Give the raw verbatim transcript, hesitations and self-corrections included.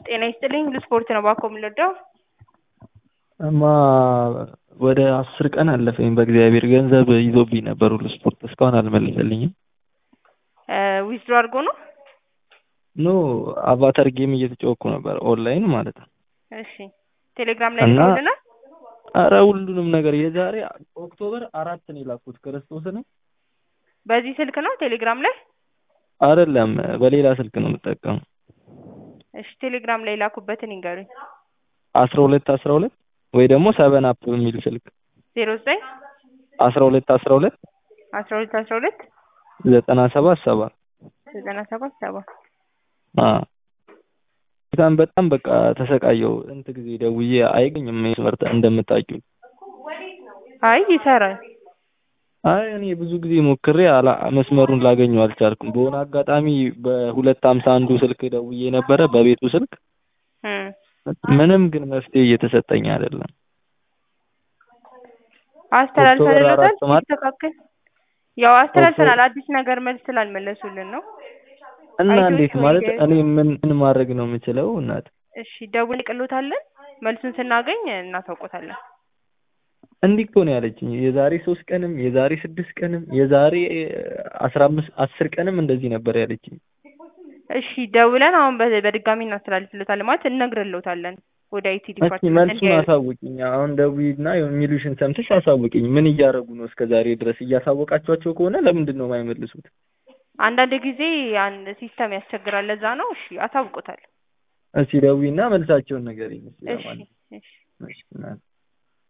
ጤና ይስጥልኝ ለስፖርት ነው ባኮ የምንወደው እማ ወደ አስር ቀን አለፈኝ በእግዚአብሔር ገንዘብ ይዞብኝ ነበር ሁሉ ስፖርት እስካሁን አልመለሰልኝም ዊዝድሮ አድርጎ ነው ኖ አቫታር ጌም እየተጫወኩ ነበር ኦንላይን ማለት ነው እሺ ቴሌግራም ላይ ልከውልናል አረ ሁሉንም ነገር የዛሬ ኦክቶበር አራት ነው የላኩት ክርስቶስን በዚህ ስልክ ነው ቴሌግራም ላይ አይደለም በሌላ ስልክ ነው የምጠቀመው እሺ ቴሌግራም ላይ ላኩበትን ይንገሩኝ አስራ ሁለት አስራ ሁለት ወይ ደግሞ ሰቨን አፕ በሚል ስልክ ዜሮ ዘጠኝ አስራ ሁለት አስራ ሁለት አስራ ሁለት አስራ ሁለት ዘጠና ሰባት ሰባ ዘጠና ሰባት ሰባ አ በጣም በጣም በቃ ተሰቃየው እንት ጊዜ ደውዬ አይገኝም መስመርት እንደምታውቂው አይ ይሰራል አይ እኔ ብዙ ጊዜ ሞክሬ አላ መስመሩን ላገኘው አልቻልኩም በሆነ አጋጣሚ በሁለት ሃምሳ አንድ ስልክ ደውዬ ነበር በቤቱ ስልክ ምንም ግን መፍትሄ እየተሰጠኝ አይደለም አስተላልፈናል ተካከለ ያው አስተላልፈናል አዲስ ነገር መልስ ስላልመለሱልን ነው እና እንዴት ማለት እኔ ምን ምን ማድረግ ነው የምችለው እናት እሺ ደውል ቅሎታለን መልሱን ስናገኝ እናሳውቆታለን እንዲህ እኮ ነው ያለችኝ የዛሬ ሶስት ቀንም የዛሬ ስድስት ቀንም የዛሬ አስራ አምስት አስር ቀንም እንደዚህ ነበር ያለችኝ እሺ ደውለን አሁን በድጋሚ እናስተላልፍለታለን ማለት እንነግርልዎታለን ወደ አይቲ ዲፓርትመንት መልሱን አሳውቂኝ አሁን ደውይና የሚሉሽን ሰምተሽ አሳውቂኝ ምን እያደረጉ ነው እስከዛሬ ድረስ እያሳወቃቸዋቸው ከሆነ ለምንድን ነው የማይመልሱት አንዳንድ ጊዜ አንድ ሲስተም ያስቸግራል ለዛ ነው እሺ አሳውቆታል እሺ ደውይና መልሳቸውን ንገሪኝ እሺ እሺ